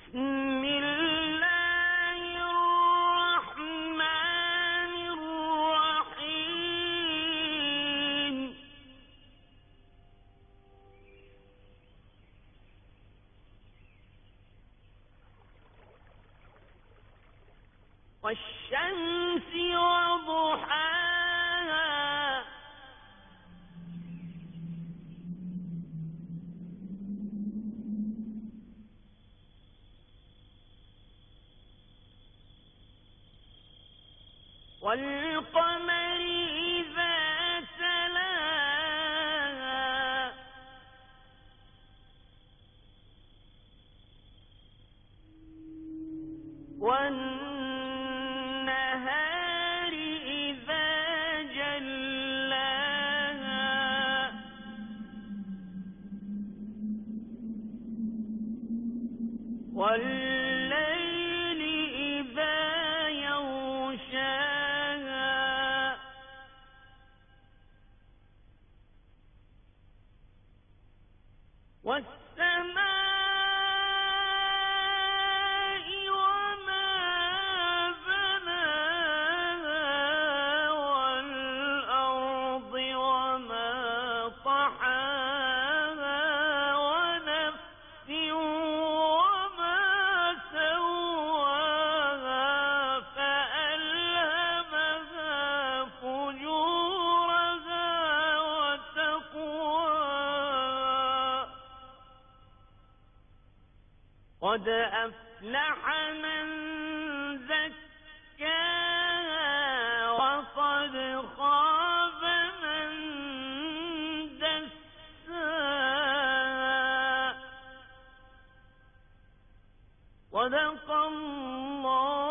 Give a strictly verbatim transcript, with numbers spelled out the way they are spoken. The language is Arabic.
بسم الله الرحمن الرحيم والشمس وضحاها والقمر إذا تلاها والنهار إذا جلاها والليل إذا يغشاها والسماء وما بناها والأرض وما طحاها ونفس وما سواها فألهمها فجورها وتقواها قد أفلح من زكاها وقد خاب من دساها صدق الله